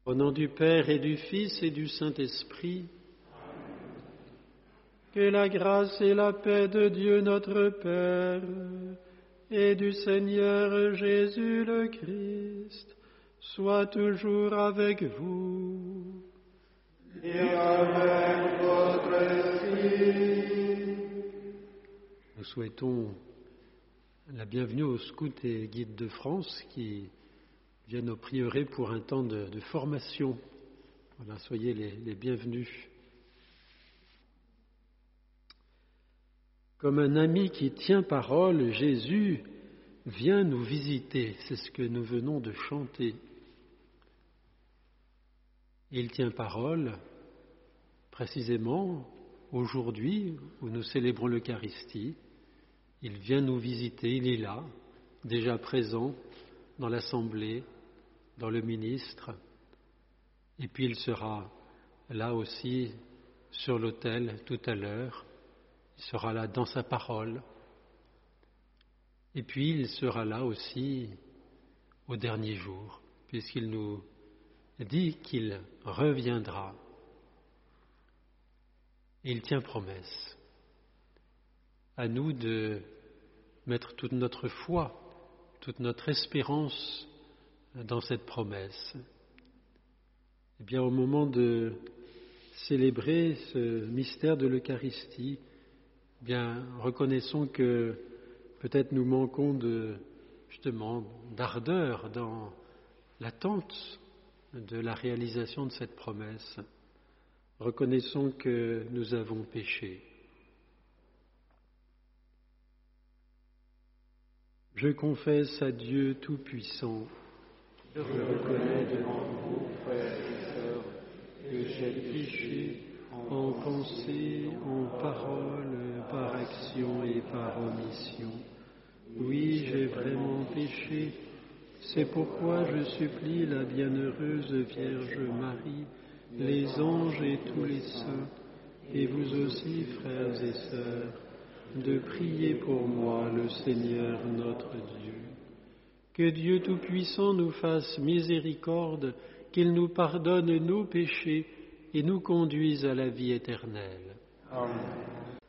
Au nom du Père et du Fils et du Saint-Esprit, que la grâce et la paix de Dieu notre Père et du Seigneur Jésus le Christ soient toujours avec vous. Et avec votre esprit. Nous souhaitons la bienvenue aux scouts et guides de France qui viennent au prieuré pour un temps de formation. Voilà, soyez les bienvenus. Comme un ami qui tient parole, Jésus vient nous visiter. C'est ce que nous venons de chanter. Et il tient parole précisément aujourd'hui où nous célébrons l'Eucharistie. Il vient nous visiter, il est là, déjà présent dans l'Assemblée, dans le ministre, et puis il sera là aussi sur l'autel tout à l'heure, il sera là dans sa parole, et puis il sera là aussi au dernier jour, puisqu'il nous dit qu'il reviendra. Et il tient promesse. À nous de mettre toute notre foi, toute notre espérance dans cette promesse. Eh bien, au moment de célébrer ce mystère de l'Eucharistie, eh bien, reconnaissons que peut-être nous manquons justement d'ardeur dans l'attente de la réalisation de cette promesse. Reconnaissons que nous avons péché. Je confesse à Dieu Tout-Puissant. Je reconnais devant vous, frères et sœurs, que j'ai péché en pensée, en parole, par action et par omission. Oui, j'ai vraiment péché. C'est pourquoi je supplie la bienheureuse Vierge Marie, les anges et tous les saints, et vous aussi, frères et sœurs, de prier pour moi, le Seigneur notre Dieu. Que Dieu Tout-Puissant nous fasse miséricorde, qu'il nous pardonne nos péchés et nous conduise à la vie éternelle. Amen.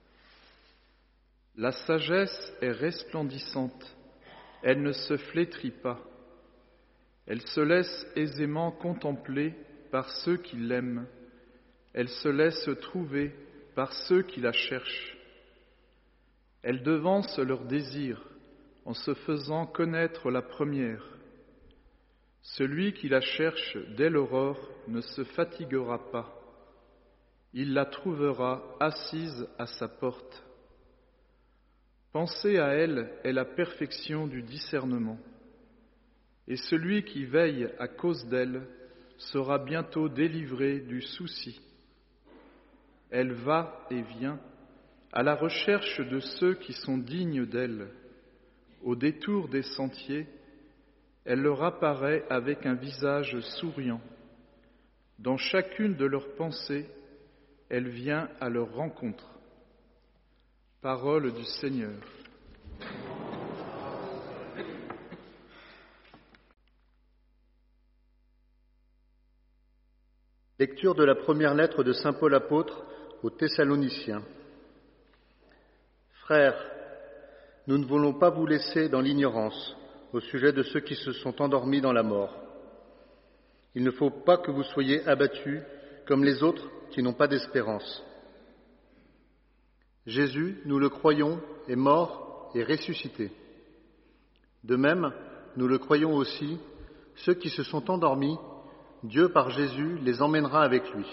La sagesse est resplendissante, elle ne se flétrit pas, elle se laisse aisément contempler par ceux qui l'aiment, elle se laisse trouver par ceux qui la cherchent. Elle devance leurs désirs en se faisant connaître la première. Celui qui la cherche dès l'aurore ne se fatiguera pas. Il la trouvera assise à sa porte. Penser à elle est la perfection du discernement. Et celui qui veille à cause d'elle sera bientôt délivré du souci. Elle va et vient à la recherche de ceux qui sont dignes d'elle. Au détour des sentiers, elle leur apparaît avec un visage souriant. Dans chacune de leurs pensées, elle vient à leur rencontre. Parole du Seigneur. Lecture de la première lettre de saint Paul apôtre aux Thessaloniciens. Frères, nous ne voulons pas vous laisser dans l'ignorance au sujet de ceux qui se sont endormis dans la mort. Il ne faut pas que vous soyez abattus comme les autres qui n'ont pas d'espérance. Jésus, nous le croyons, est mort et ressuscité. De même, nous le croyons aussi, ceux qui se sont endormis, Dieu par Jésus les emmènera avec lui.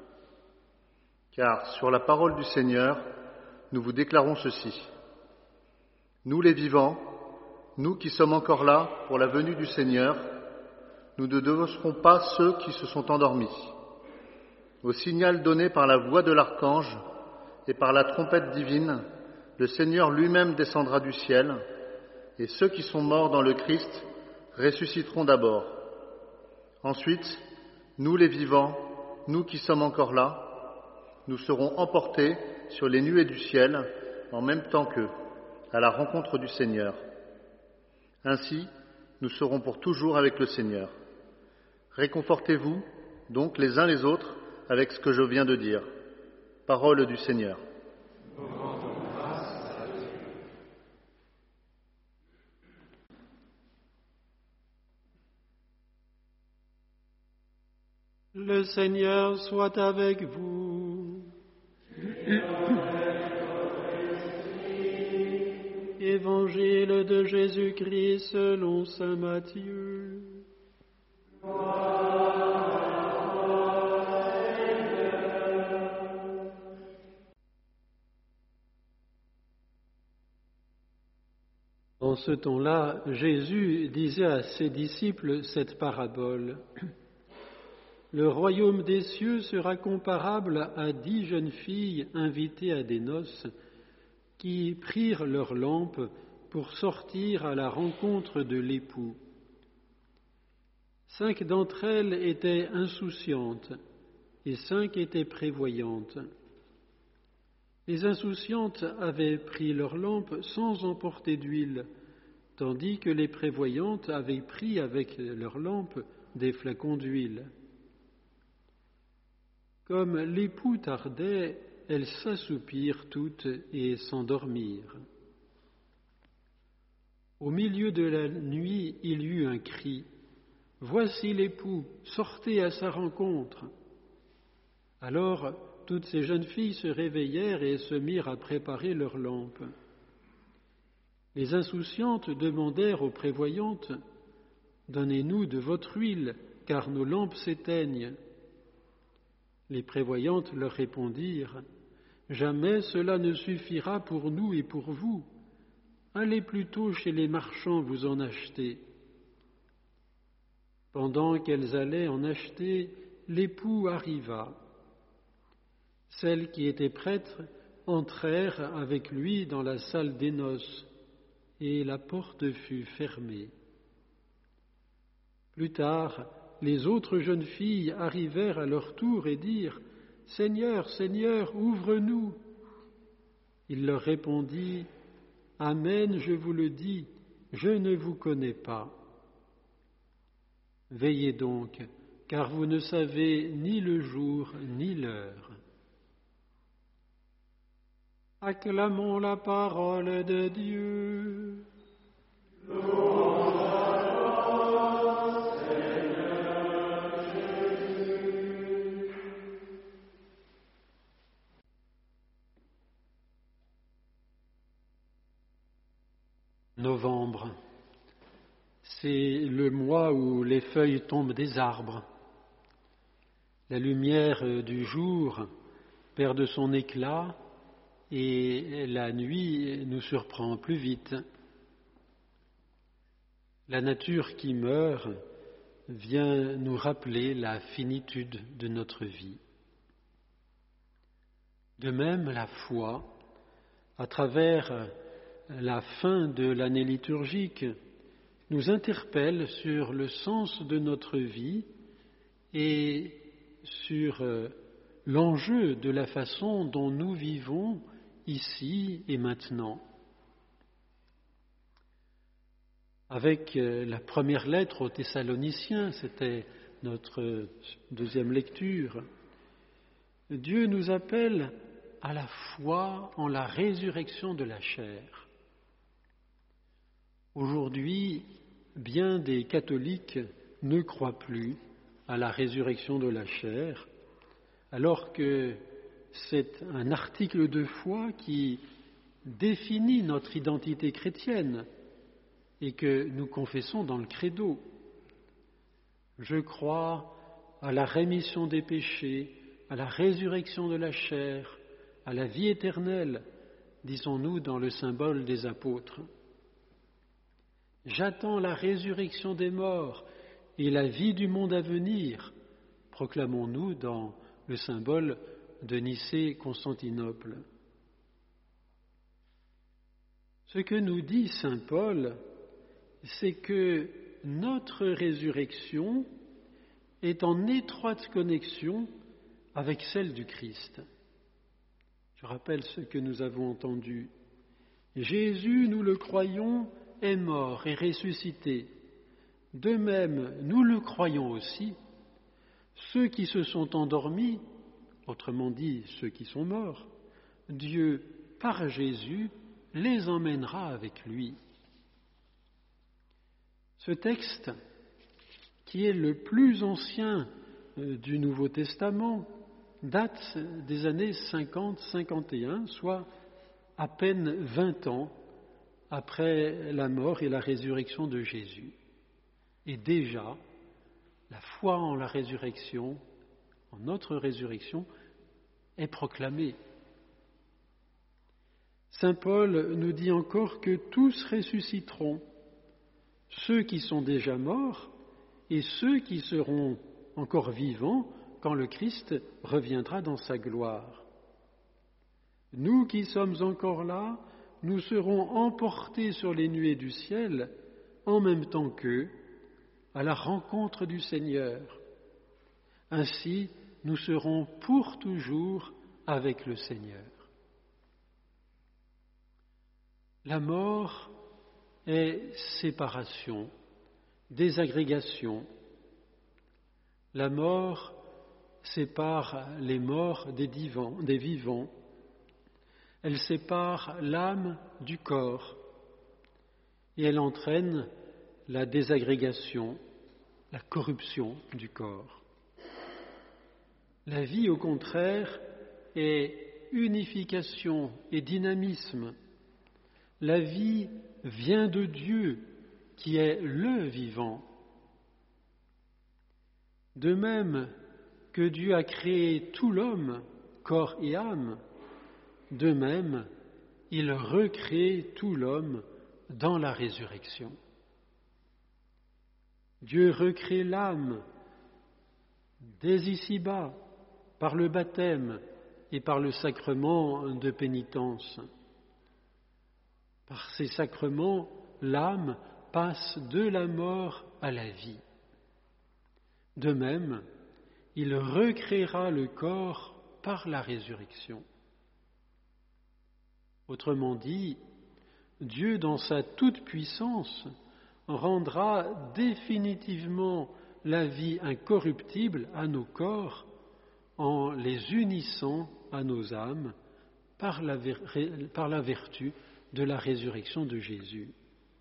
Car sur la parole du Seigneur, nous vous déclarons ceci. Nous les vivants, nous qui sommes encore là pour la venue du Seigneur, nous ne devancerons pas ceux qui se sont endormis. Au signal donné par la voix de l'archange et par la trompette divine, le Seigneur lui-même descendra du ciel, et ceux qui sont morts dans le Christ ressusciteront d'abord. Ensuite, nous les vivants, nous qui sommes encore là, nous serons emportés sur les nuées du ciel en même temps qu'eux, à la rencontre du Seigneur. Ainsi, nous serons pour toujours avec le Seigneur. Réconfortez-vous donc les uns les autres avec ce que je viens de dire. Parole du Seigneur. Le Seigneur soit avec vous. Évangile de Jésus-Christ selon saint Matthieu. En ce temps-là, Jésus disait à ses disciples cette parabole. Le royaume des cieux sera comparable à 10 jeunes filles invitées à des noces qui prirent leurs lampes pour sortir à la rencontre de l'époux. 5 d'entre elles étaient insouciantes et 5 étaient prévoyantes. Les insouciantes avaient pris leurs lampes sans emporter d'huile, tandis que les prévoyantes avaient pris avec leurs lampes des flacons d'huile. Comme l'époux tardait, elles s'assoupirent toutes et s'endormirent. Au milieu de la nuit, il y eut un cri. « Voici l'époux, sortez à sa rencontre !» Alors, toutes ces jeunes filles se réveillèrent et se mirent à préparer leurs lampes. Les insouciantes demandèrent aux prévoyantes « Donnez-nous de votre huile, car nos lampes s'éteignent. » Les prévoyantes leur répondirent « Jamais cela ne suffira pour nous et pour vous. Allez plutôt chez les marchands vous en acheter. » Pendant qu'elles allaient en acheter, l'époux arriva. Celles qui étaient prêtes entrèrent avec lui dans la salle des noces, et la porte fut fermée. Plus tard, les autres jeunes filles arrivèrent à leur tour et dirent « Seigneur, Seigneur, ouvre-nous !» Il leur répondit « Amen, je vous le dis, je ne vous connais pas. Veillez donc, car vous ne savez ni le jour ni l'heure. » Acclamons la parole de Dieu. Novembre, c'est le mois où les feuilles tombent des arbres. La lumière du jour perd de son éclat et la nuit nous surprend plus vite. La nature qui meurt vient nous rappeler la finitude de notre vie. De même, la foi, à travers la fin de l'année liturgique, nous interpelle sur le sens de notre vie et sur l'enjeu de la façon dont nous vivons ici et maintenant. Avec la première lettre aux Thessaloniciens, c'était notre deuxième lecture, Dieu nous appelle à la foi en la résurrection de la chair. Aujourd'hui, bien des catholiques ne croient plus à la résurrection de la chair, alors que c'est un article de foi qui définit notre identité chrétienne et que nous confessons dans le credo. Je crois à la rémission des péchés, à la résurrection de la chair, à la vie éternelle, disons-nous dans le symbole des apôtres. J'attends la résurrection des morts et la vie du monde à venir, proclamons-nous dans le symbole de Nicée-Constantinople. Ce que nous dit saint Paul, c'est que notre résurrection est en étroite connexion avec celle du Christ. Je rappelle ce que nous avons entendu. Jésus, nous le croyons, est mort et ressuscité. De même, nous le croyons aussi, Ceux qui se sont endormis, autrement dit ceux qui sont morts, Dieu, par Jésus, les emmènera avec lui. Ce texte, qui est le plus ancien du Nouveau Testament, date des années 50-51, soit à peine 20 ans après la mort et la résurrection de Jésus. Et déjà, la foi en la résurrection, en notre résurrection, est proclamée. Saint Paul nous dit encore que tous ressusciteront, ceux qui sont déjà morts et ceux qui seront encore vivants quand le Christ reviendra dans sa gloire. Nous qui sommes encore là, nous serons emportés sur les nuées du ciel en même temps qu'eux, à la rencontre du Seigneur. Ainsi, nous serons pour toujours avec le Seigneur. La mort est séparation, désagrégation. La mort sépare les morts des vivants. Elle sépare l'âme du corps et elle entraîne la désagrégation, la corruption du corps. La vie, au contraire, est unification et dynamisme. La vie vient de Dieu, qui est le vivant. De même que Dieu a créé tout l'homme, corps et âme, de même, il recrée tout l'homme dans la résurrection. Dieu recrée l'âme dès ici-bas, par le baptême et par le sacrement de pénitence. Par ces sacrements, l'âme passe de la mort à la vie. De même, il recréera le corps par la résurrection. Autrement dit, Dieu, dans sa toute-puissance, rendra définitivement la vie incorruptible à nos corps en les unissant à nos âmes par la vertu de la résurrection de Jésus.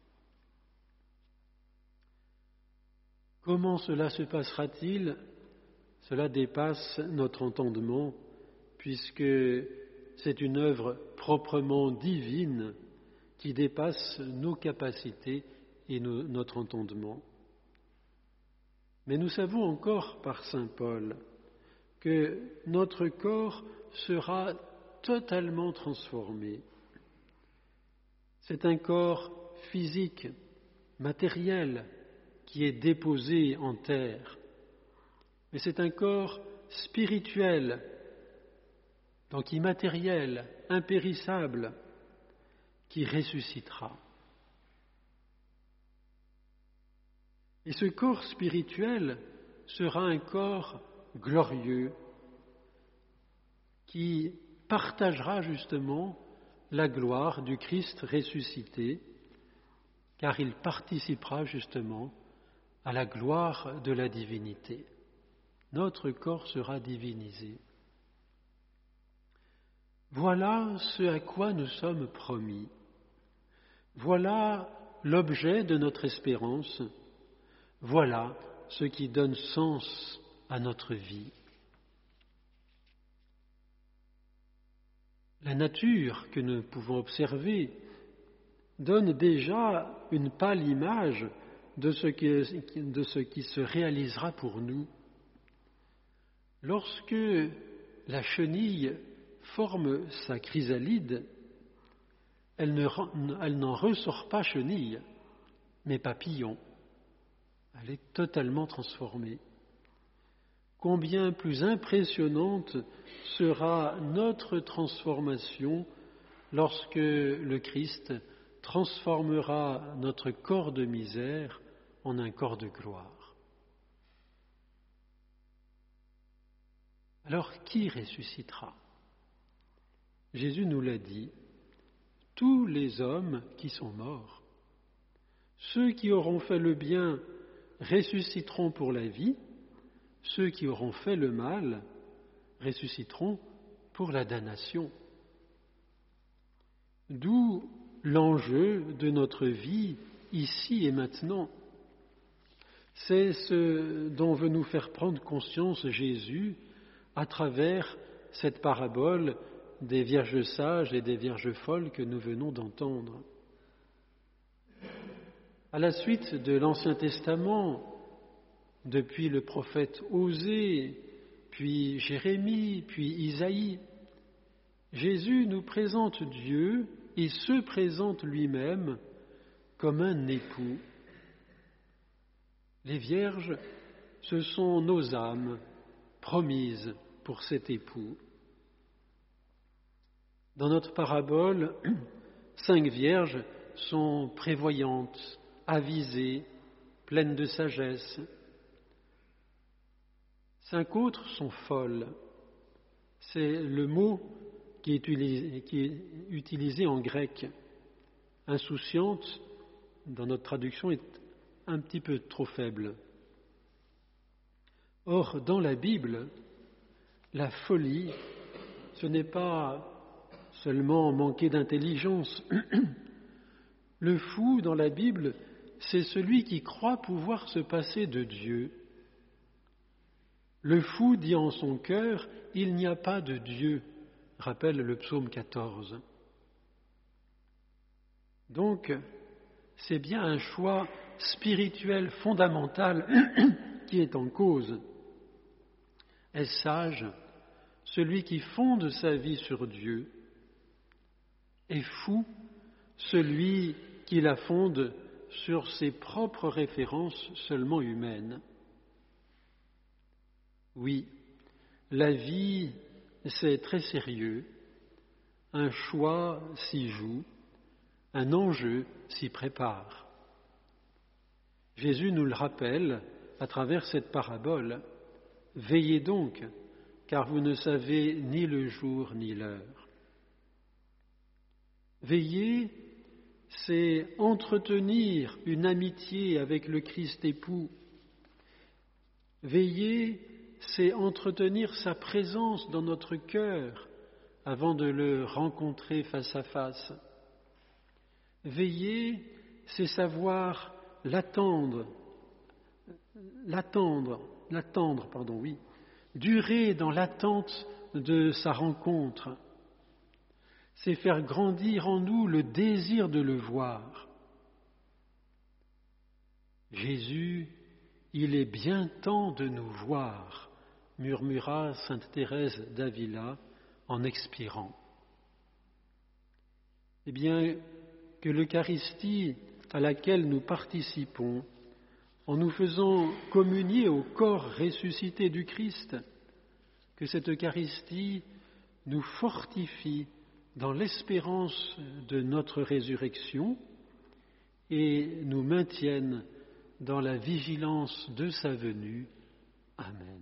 Comment cela se passera-t-il ? Cela dépasse notre entendement, puisque c'est une œuvre proprement divine qui dépasse nos capacités et notre entendement. Mais nous savons encore par saint Paul que notre corps sera totalement transformé. C'est un corps physique, matériel, qui est déposé en terre, mais c'est un corps spirituel, donc immatériel, impérissable, qui ressuscitera. Et ce corps spirituel sera un corps glorieux qui partagera justement la gloire du Christ ressuscité, car il participera justement à la gloire de la divinité. Notre corps sera divinisé. Voilà ce à quoi nous sommes promis. Voilà l'objet de notre espérance. Voilà ce qui donne sens à notre vie. La nature que nous pouvons observer donne déjà une pâle image de ce qui se réalisera pour nous. Lorsque la chenille forme sa chrysalide, elle n'en ressort pas chenille, mais papillon. Elle est totalement transformée. Combien plus impressionnante sera notre transformation lorsque le Christ transformera notre corps de misère en un corps de gloire. Alors, qui ressuscitera ? Jésus nous l'a dit, tous les hommes qui sont morts, ceux qui auront fait le bien ressusciteront pour la vie, ceux qui auront fait le mal ressusciteront pour la damnation. D'où l'enjeu de notre vie ici et maintenant. C'est ce dont veut nous faire prendre conscience Jésus à travers cette parabole des vierges sages et des vierges folles que nous venons d'entendre. À la suite de l'Ancien Testament, depuis le prophète Osée, puis Jérémie, puis Isaïe, Jésus nous présente Dieu et se présente lui-même comme un époux. Les vierges, ce sont nos âmes promises pour cet époux. Dans notre parabole, 5 vierges sont prévoyantes, avisées, pleines de sagesse. 5 autres sont folles. C'est le mot qui est utilisé en grec. Insouciante, dans notre traduction, est un petit peu trop faible. Or, dans la Bible, la folie, ce n'est pas seulement manquer d'intelligence. Le fou, dans la Bible, c'est celui qui croit pouvoir se passer de Dieu. Le fou dit en son cœur, « Il n'y a pas de Dieu », rappelle le psaume 14. Donc, c'est bien un choix spirituel fondamental qui est en cause. Est-ce sage, celui qui fonde sa vie sur Dieu, est fou, celui qui la fonde sur ses propres références seulement humaines. Oui, la vie, c'est très sérieux, un choix s'y joue, un enjeu s'y prépare. Jésus nous le rappelle à travers cette parabole. Veillez donc, car vous ne savez ni le jour ni l'heure. Veiller, c'est entretenir une amitié avec le Christ époux. Veiller, c'est entretenir sa présence dans notre cœur avant de le rencontrer face à face. Veiller, c'est savoir l'attendre, durer dans l'attente de sa rencontre. C'est faire grandir en nous le désir de le voir. Jésus, il est bien temps de nous voir, murmura sainte Thérèse d'Avila en expirant. Eh bien, que l'Eucharistie à laquelle nous participons, en nous faisant communier au corps ressuscité du Christ, que cette Eucharistie nous fortifie dans l'espérance de notre résurrection et nous maintienne dans la vigilance de sa venue. Amen.